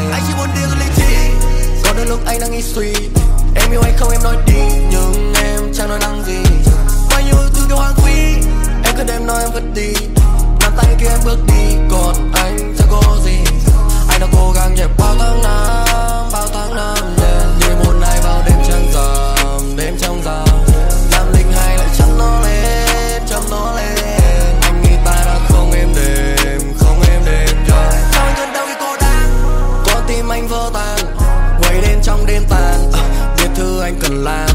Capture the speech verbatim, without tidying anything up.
Anh chỉ muốn điều lý trí. Có đôi lúc anh đang nghĩ suy, em yêu hay không em nói đi, nhưng em chẳng nói năng gì. Bao nhiêu yêu thương theo hoang phí, em cứ đem nói em vứt đi. Nắm tay kia em bước đi, còn anh chẳng có gì. Anh đã cố gắng nhẹ bao tháng năm, bao tháng năm yeah. Như một ngày vào đêm trăng rằm, đêm trong rằm. Nam linh hay lại chăm nó lên, chăm nó lên. Anh nghĩ ta đã không êm đềm, không êm đềm yeah. Sao anh cơn đau khi cô đang, con tim anh vỡ tan, quay đến trong đêm tàn. uh, Biết thứ anh cần làm,